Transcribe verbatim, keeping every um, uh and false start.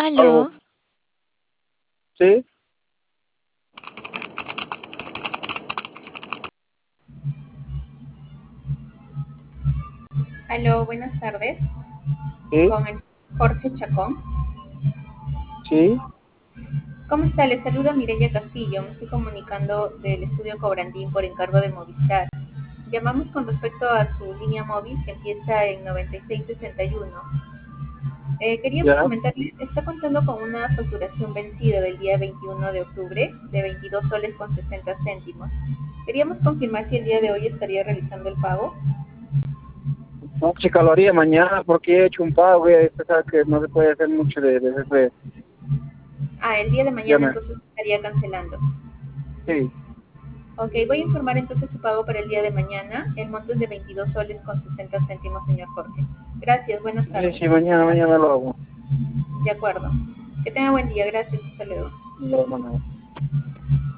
Aló, Aló, ¿sí? Aló, buenas tardes. ¿Sí? Con el Jorge Chacón. ¿Sí? ¿Cómo está? Le saluda Mireya Castillo. Me estoy comunicando del estudio Cobrandín por encargo de Movistar. Llamamos con respecto a su línea móvil que empieza en noventa y seis sesenta y uno. Eh, queríamos ¿Ya? comentarle, está contando con una facturación vencida del día veintiuno de octubre de veintidós soles con sesenta céntimos. Queríamos confirmar si el día de hoy estaría realizando el pago. No, chica, lo haría mañana porque he hecho un pago y usted sabe que no se puede hacer mucho de, de, de, Ah, el día de ya mañana me- entonces estaría cancelando. Sí, Ok, voy a informar entonces su pago para el día de mañana. El monto es de veintidós soles con sesenta céntimos, señor Jorge. Gracias, buenas sí, tardes. sí, mañana, mañana lo hago. De acuerdo. Que tenga buen día, gracias, hasta luego. Lo- bueno.